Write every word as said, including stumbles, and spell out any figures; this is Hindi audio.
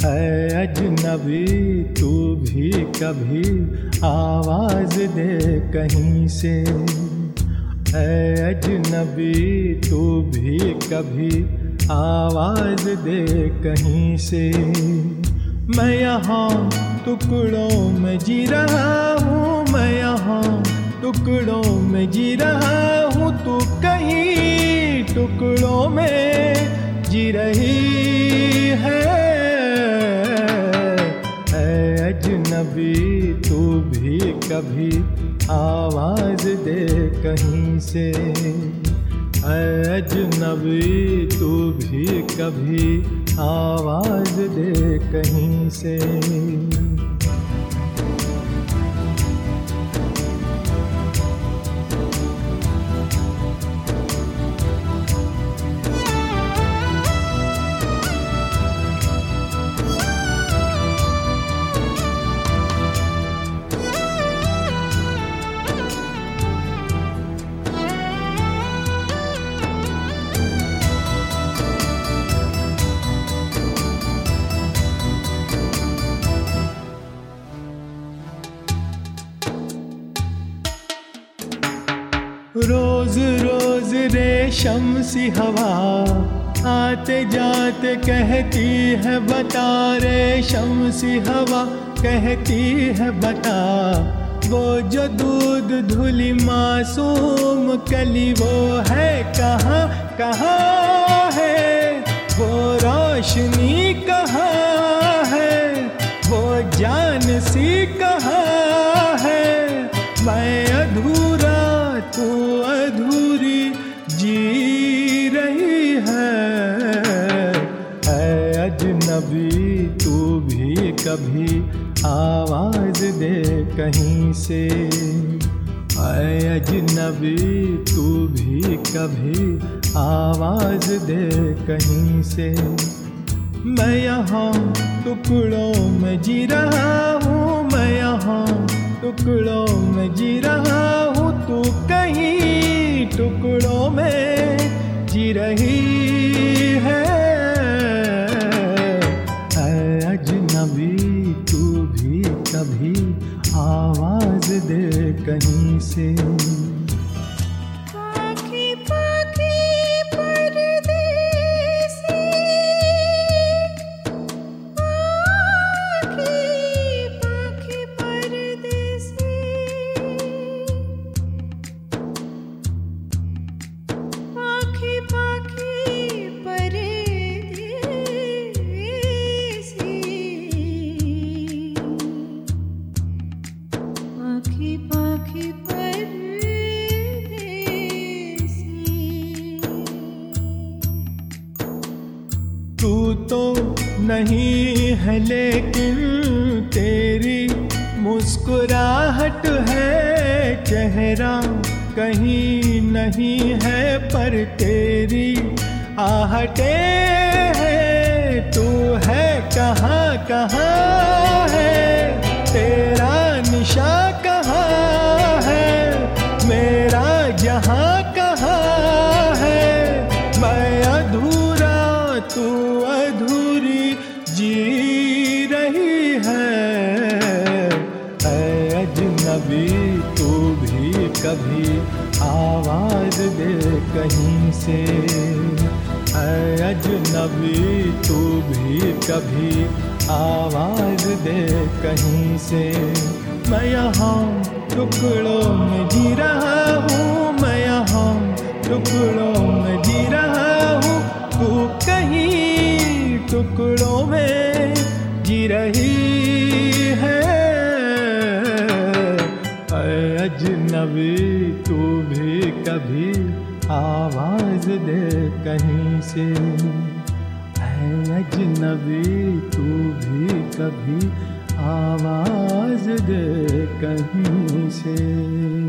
ऐ अजनबी तू भी कभी आवाज़ दे कहीं से, ऐ अजनबी तू भी कभी आवाज़ दे कहीं से। मैं यहाँ टुकड़ों में जी रहा हूँ, मैं यहाँ टुकड़ों में जी रहा हूँ, तू कहीं टुकड़ों में जी रही है। ऐ अजनबी तू भी कभी आवाज़ दे कहीं से, ऐ अजनबी तू भी कभी आवाज़ दे कहीं से। रोज रोज रेशम सी हवा आते जाते कहती है बता, रेशम सी हवा कहती है बता, वो जो दूध धुली मासूम कली वो है कहाँ कहाँ है, वो रोशनी कहाँ है, वो जान सी कहाँ है। मैं अधूरा तू अधूरी जी रही है। ऐ अजनबी तू भी कभी आवाज़ दे कहीं से, ऐ अजनबी तू भी कभी आवाज़ दे कहीं से। मैं यहाँ टुकड़ों में जी रहा हूँ, मैं यहाँ टुकड़ों में जी रहा हूँ, तू कहीं टुकड़ों में जी रही है। ऐ अजनबी तू भी कभी आवाज़ दे कहीं से। तू तो नहीं है लेकिन तेरी मुस्कुराहट है, चेहरा कहीं नहीं है पर तेरी आहटे है। तू है कहाँ कहाँ है, तेरा निशा कहाँ है, मेरा जहाँ कहाँ है। मैं अधूरा तू अधूरी जी रही है। ऐ अजनबी तू भी कभी आवाज़ दे कहीं से, ऐ अजनबी तू भी कभी आवाज़ दे कहीं से। मैं यहाँ टुकड़ों में जी रहा हूँ, मैं यहाँ टुकड़ों में जी रहा हूँ, तू कहीं टुकड़ों में जी रही है। ऐ अजनबी तू भी कभी आवाज़ दे कहीं से, ऐ अजनबी तू भी कभी आवाज़ दे कहीं से।